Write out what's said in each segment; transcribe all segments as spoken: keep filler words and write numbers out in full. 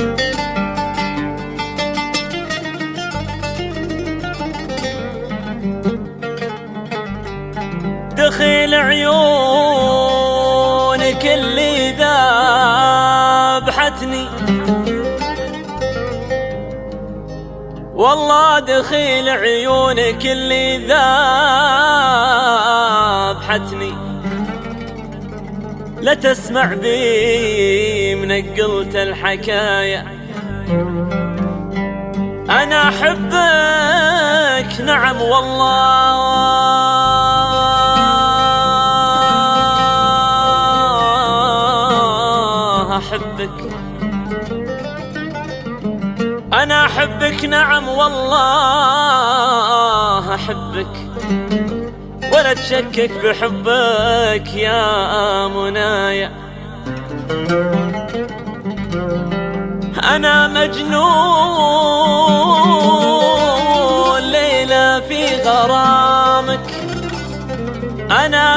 دخيل عيونك اللي ذابحتني، والله دخيل عيونك اللي ذابحتني. لا تسمع بي منقلت الحكاية، أنا أحبك نعم والله، أحبك أنا أحبك نعم والله أحبك، ولا تشكك بحبك يا منايا. أنا مجنون ليلى في غرامك، أنا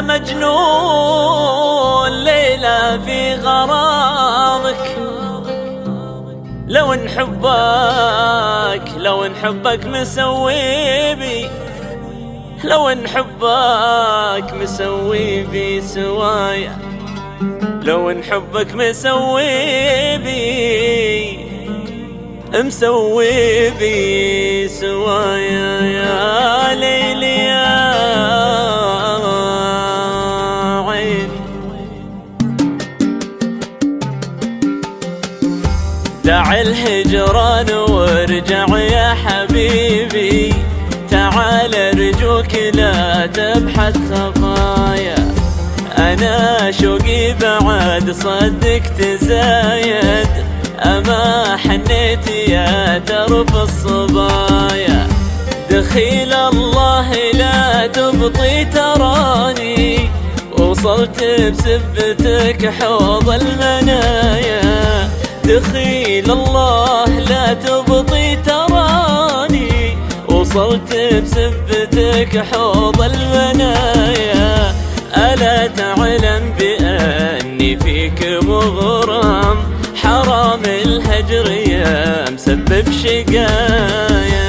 مجنون ليلى في غرامك. لو ان حبك لو ان حبك مسوي بي، لو ان حبك مسوي بي سوايا، لو ان حبك مسوي بي مسوي بي سوايا يا ليلي يا دع الهجران وارجع يا حبيبي، تعال ارجوك لا تبحث خفايا. انا شوقي بعد صدق تزايد، اما حنيت يا ترف الصبايا. دخيل الله لا تبطي تراني، وصلت بسبتك حوض المنايا. دخيل الله لا تبطي تراني، وصلت بسبتك حوض المنايا. ألا تعلم بأني فيك مغرم، حرام الهجر يا مسبب شقايا.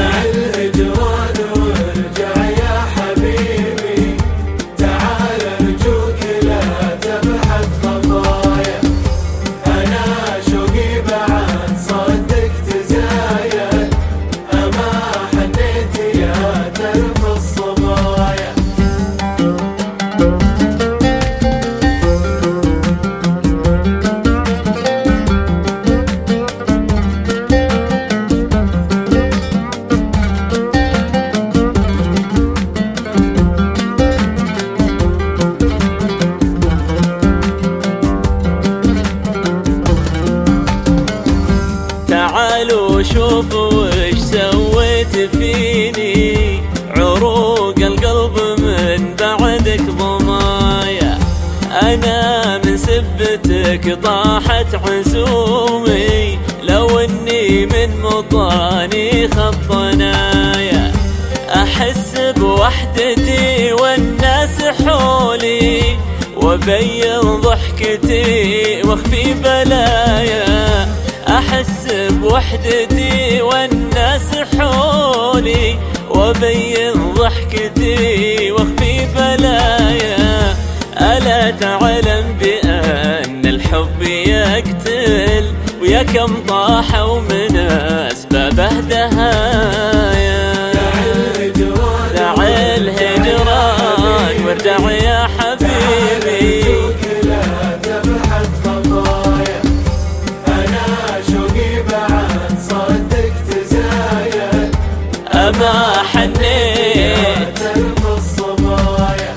تعالوا شوفوا وش سويت فيني، عروق القلب من بعدك ضمايا. أنا من سبتك طاحت عزومي، لو اني من مطاني خطنايا. أحس بوحدتي والناس حولي، وبين ضحكتي واخفي بلايا. أحس بوحدتي والناس حولي، وبين ضحكتي واخفي بلايا. ألا تعلم بأن الحب يقتل، ويا كم طاحوا من أسبابه دهايا. دع الهجران وارجع يا حبيبي، أما حنيت ترف الصبايا.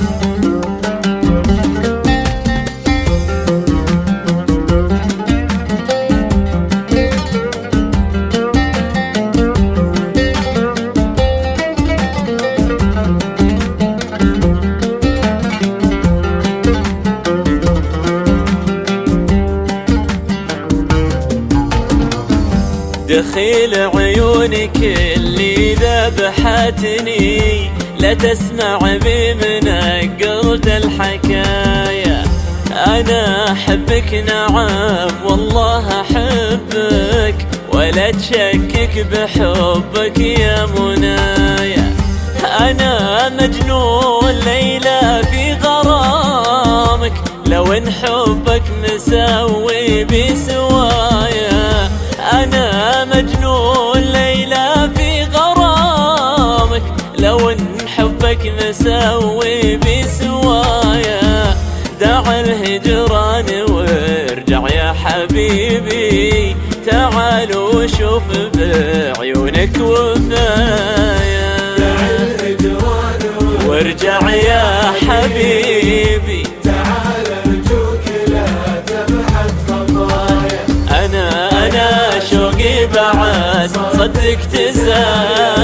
دخيل عيونك اللي ذبحتني، لا تسمع بي منقلت الحكاية. أنا أحبك نعم والله أحبك، ولا تشكك بحبك يا منايا. أنا مجنون ليلى في غرامك، لو ان حبك مسوي بسوايا. أنا مجنون ليلى في غرامك، لو ان حبك مسوي بسوايا. دع الهجران وارجع يا حبيبي، تعال وشوف بعيونك وفايا. وارجع يا حبيبي، تعال ارجوك لا تبحث خطايا. أنا أنا شوقي بعد صدق تزايا.